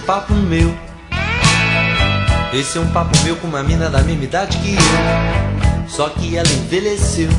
papo meu. Esse é um papo meu com uma mina da mesma idade que eu, só que ela envelheceu.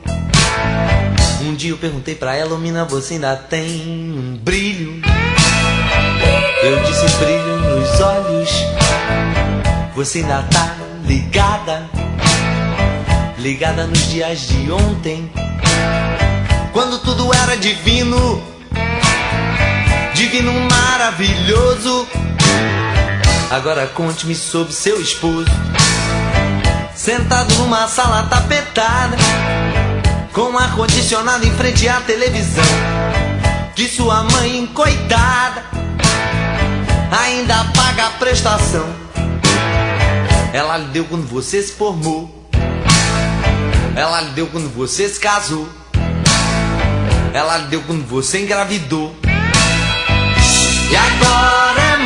Um dia eu perguntei pra ela: ô mina, você ainda tem um brilho? Eu disse: brilho nos olhos. Você ainda tá ligada? Ligada nos dias de ontem, quando tudo era divino, divino maravilhoso. Agora conte-me sobre seu esposo, sentado numa sala tapetada, com ar-condicionado em frente à televisão, que sua mãe, coitada, ainda paga a prestação. Ela lhe deu quando você se formou, ela lhe deu quando você se casou, ela lhe deu quando você engravidou. E agora é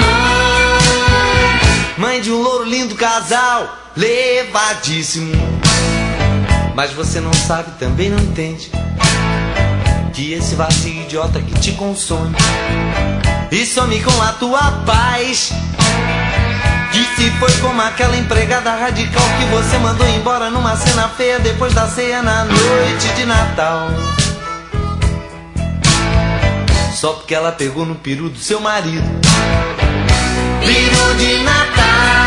mãe de um louro lindo casal, levadíssimo. Mas você não sabe, também não entende, que esse vazio idiota que te consome e some com a tua paz, que se foi como aquela empregada radical que você mandou embora numa cena feia depois da ceia na noite de Natal, só porque ela pegou no peru do seu marido. Peru de Natal.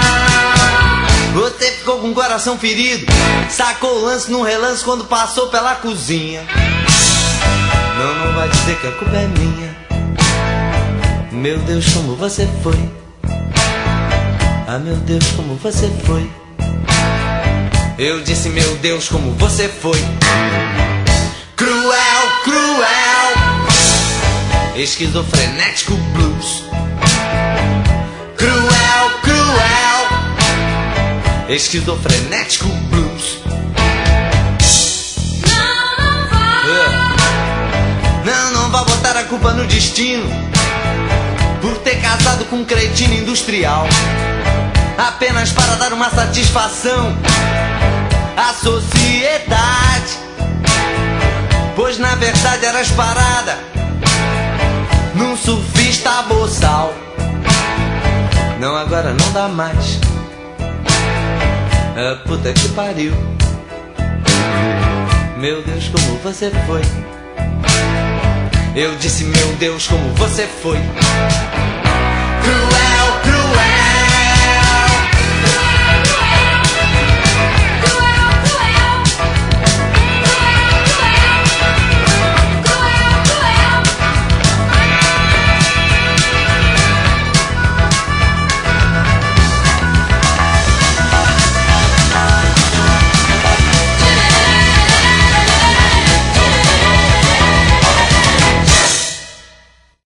Você ficou com o coração ferido, sacou o lance num relance quando passou pela cozinha. Não vai dizer que a culpa é minha. Meu Deus, como você foi. Ah, meu Deus, como você foi. Eu disse: meu Deus, como você foi. Cruel, cruel, esquizofrenético blues. Cruel, cruel, esquizofrenético blues. Não vai botar a culpa no destino por ter casado com um cretino industrial, apenas para dar uma satisfação à sociedade, pois na verdade eras parada num surfista boçal. Não, agora não dá mais. Ah, puta que pariu. Meu Deus, como você foi. Eu disse: meu Deus, como você foi. Cruel.